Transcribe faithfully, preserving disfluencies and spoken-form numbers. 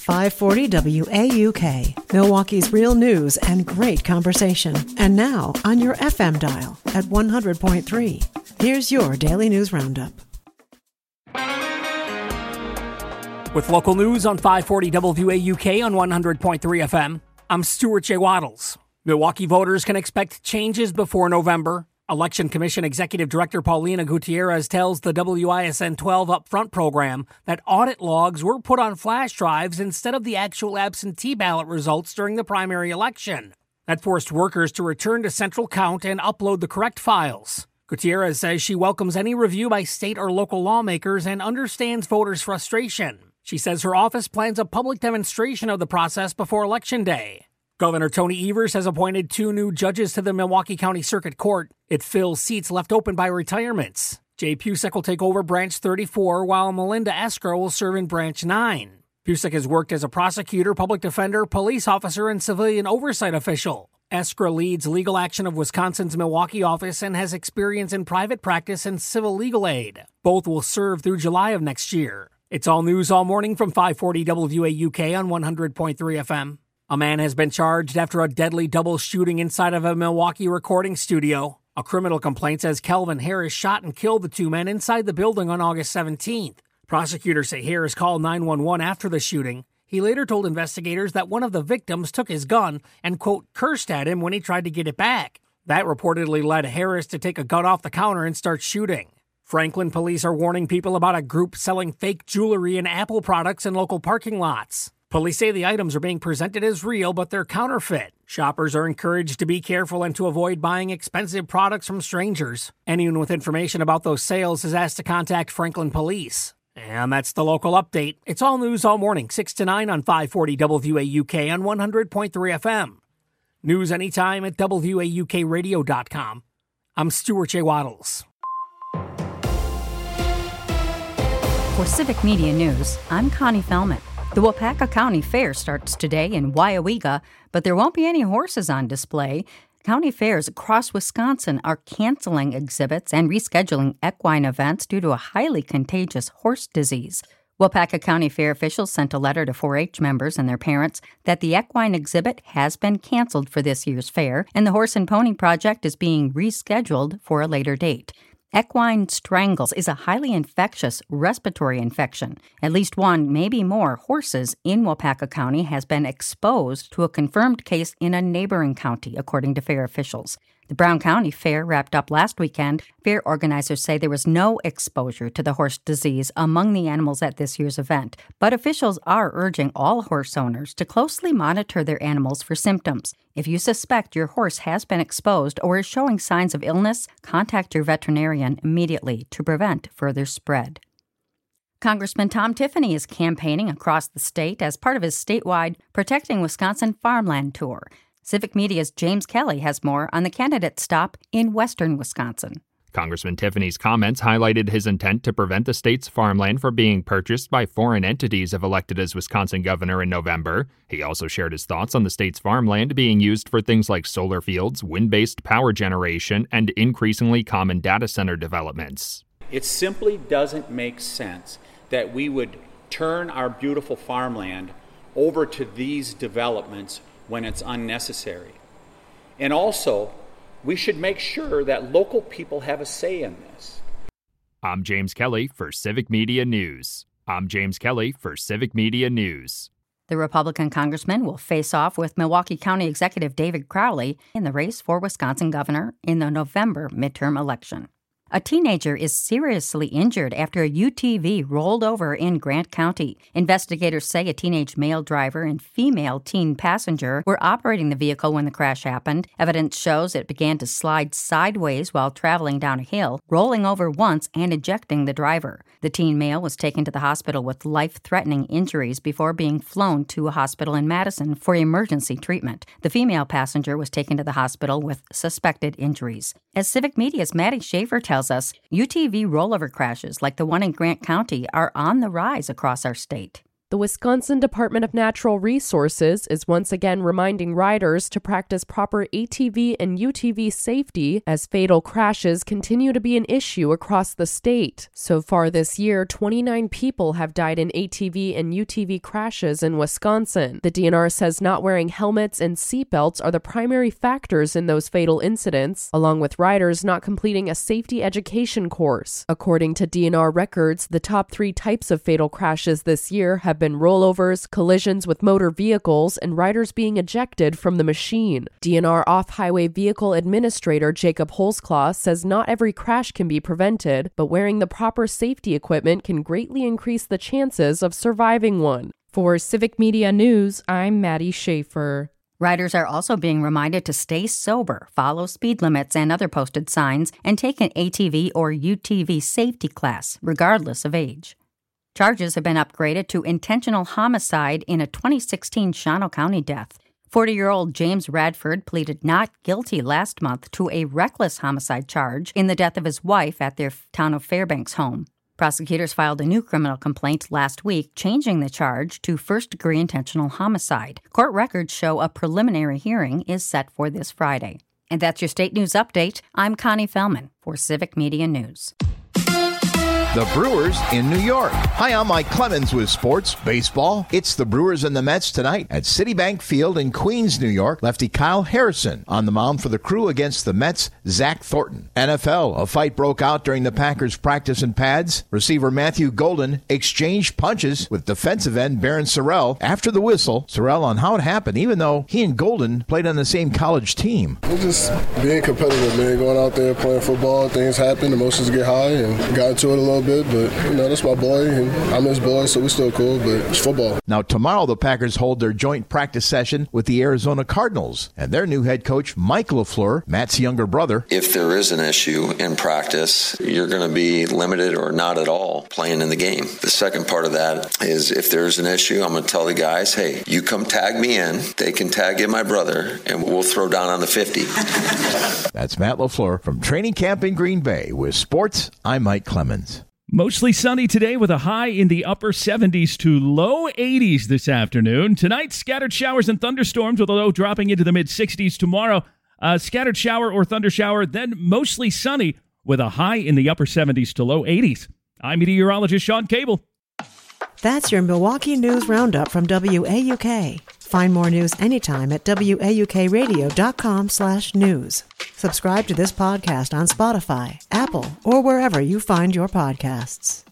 five forty W A U K, Milwaukee's real news and great conversation. And now on your F M dial at one hundred point three. Here's your Daily News Roundup. With local news on five forty W A U K on one hundred point three F M, I'm Stuart J. Waddles. Milwaukee voters can expect changes before November. Election Commission Executive Director Paulina Gutierrez tells the W I S N twelve Upfront program that audit logs were put on flash drives instead of the actual absentee ballot results during the primary election. That forced workers to return to Central Count and upload the correct files. Gutierrez says she welcomes any review by state or local lawmakers and understands voters' frustration. She says her office plans a public demonstration of the process before Election Day. Governor Tony Evers has appointed two new judges to the Milwaukee County Circuit Court. It fills seats left open by retirements. Jay Pusick will take over Branch thirty-four, while Melinda Eskra will serve in Branch nine. Pusick has worked as a prosecutor, public defender, police officer, and civilian oversight official. Eskra leads legal action of Wisconsin's Milwaukee office and has experience in private practice and civil legal aid. Both will serve through July of next year. It's all news all morning from five forty W A U K on one hundred point three F M. A man has been charged after a deadly double shooting inside of a Milwaukee recording studio. A criminal complaint says Kelvin Harris shot and killed the two men inside the building on August seventeenth. Prosecutors say Harris called nine one one after the shooting. He later told investigators that one of the victims took his gun and, quote, cursed at him when he tried to get it back. That reportedly led Harris to take a gun off the counter and start shooting. Franklin police are warning people about a group selling fake jewelry and Apple products in local parking lots. Police say the items are being presented as real, but they're counterfeit. Shoppers are encouraged to be careful and to avoid buying expensive products from strangers. Anyone with information about those sales is asked to contact Franklin Police. And that's the local update. It's all news all morning, six to nine on five forty W A U K on one hundred point three F M. News anytime at W A U K radio dot com. I'm Stuart J. Waddles. For Civic Media News, I'm Connie Fellman. The Waupaca County Fair starts today in Weyauwega, but there won't be any horses on display. County fairs across Wisconsin are canceling exhibits and rescheduling equine events due to a highly contagious horse disease. Waupaca County Fair officials sent a letter to four H members and their parents that the equine exhibit has been canceled for this year's fair, and the Horse and Pony Project is being rescheduled for a later date. Equine strangles is a highly infectious respiratory infection. At least one, maybe more, horses in Waupaca County has been exposed to a confirmed case in a neighboring county, according to fair officials. The Brown County Fair wrapped up last weekend. Fair organizers say there was no exposure to the horse disease among the animals at this year's event, but officials are urging all horse owners to closely monitor their animals for symptoms. If you suspect your horse has been exposed or is showing signs of illness, contact your veterinarian immediately to prevent further spread. Congressman Tom Tiffany is campaigning across the state as part of his statewide Protecting Wisconsin Farmland tour. Civic Media's James Kelly has more on the candidate stop in western Wisconsin. Congressman Tiffany's comments highlighted his intent to prevent the state's farmland from being purchased by foreign entities if elected as Wisconsin governor in November. He also shared his thoughts on the state's farmland being used for things like solar fields, wind-based power generation, and increasingly common data center developments. It simply doesn't make sense that we would turn our beautiful farmland over to these developments when it's unnecessary. And also, we should make sure that local people have a say in this. I'm James Kelly for Civic Media News. I'm James Kelly for Civic Media News. The Republican congressman will face off with Milwaukee County Executive David Crowley in the race for Wisconsin governor in the November midterm election. A teenager is seriously injured after a U T V rolled over in Grant County. Investigators say a teenage male driver and female teen passenger were operating the vehicle when the crash happened. Evidence shows it began to slide sideways while traveling down a hill, rolling over once and ejecting the driver. The teen male was taken to the hospital with life-threatening injuries before being flown to a hospital in Madison for emergency treatment. The female passenger was taken to the hospital with suspected injuries. As Civic Media's Maddie Schaefer tells us, U T V rollover crashes like the one in Grant County are on the rise across our state. The Wisconsin Department of Natural Resources is once again reminding riders to practice proper A T V and U T V safety as fatal crashes continue to be an issue across the state. So far this year, twenty-nine people have died in A T V and U T V crashes in Wisconsin. The D N R says not wearing helmets and seatbelts are the primary factors in those fatal incidents, along with riders not completing a safety education course. According to D N R records, the top three types of fatal crashes this year have been rollovers, collisions with motor vehicles, and riders being ejected from the machine. D N R Off-Highway Vehicle Administrator Jacob Holzclaw says not every crash can be prevented, but wearing the proper safety equipment can greatly increase the chances of surviving one. For Civic Media News, I'm Maddie Schaefer. Riders are also being reminded to stay sober, follow speed limits and other posted signs, and take an A T V or U T V safety class, regardless of age. Charges have been upgraded to intentional homicide in a twenty sixteen Shawano County death. forty-year-old James Radford pleaded not guilty last month to a reckless homicide charge in the death of his wife at their town of Fairbanks home. Prosecutors filed a new criminal complaint last week, changing the charge to first-degree intentional homicide. Court records show a preliminary hearing is set for this Friday. And that's your state news update. I'm Connie Fellman for Civic Media News. The Brewers in New York. Hi, I'm Mike Clemens with Sports Baseball. It's the Brewers and the Mets tonight at Citibank Field in Queens, New York. Lefty Kyle Harrison on the mound for the Crew against the Mets' Zach Thornton. N F L, a fight broke out during the Packers' practice in pads. Receiver Matthew Golden exchanged punches with defensive end Baron Sorrell after the whistle. Sorrell on how it happened, even though he and Golden played on the same college team. We're just being competitive, man. Going out there playing football, things happen, emotions get high, and got into it a little bit, but you know, that's my boy, and I'm his boy, so we're still cool, but it's football. Now, tomorrow the Packers hold their joint practice session with the Arizona Cardinals, and their new head coach, Mike LaFleur, Matt's younger brother. If there is an issue in practice, you're going to be limited or not at all playing in the game. The second part of that is if there's an issue, I'm going to tell the guys, hey, you come tag me in, they can tag in my brother, and we'll throw down on the fifty. That's Matt LaFleur from training camp in Green Bay. With sports, I'm Mike Clemens. Mostly sunny today with a high in the upper seventies to low eighties this afternoon. Tonight, scattered showers and thunderstorms with a low dropping into the mid-sixties. Tomorrow, a scattered shower or thunder shower, then mostly sunny with a high in the upper seventies to low eighties. I'm meteorologist Sean Cable. That's your Milwaukee News Roundup from W A U K. Find more news anytime at W A U K radio dot com slash news. Subscribe to this podcast on Spotify, Apple, or wherever you find your podcasts.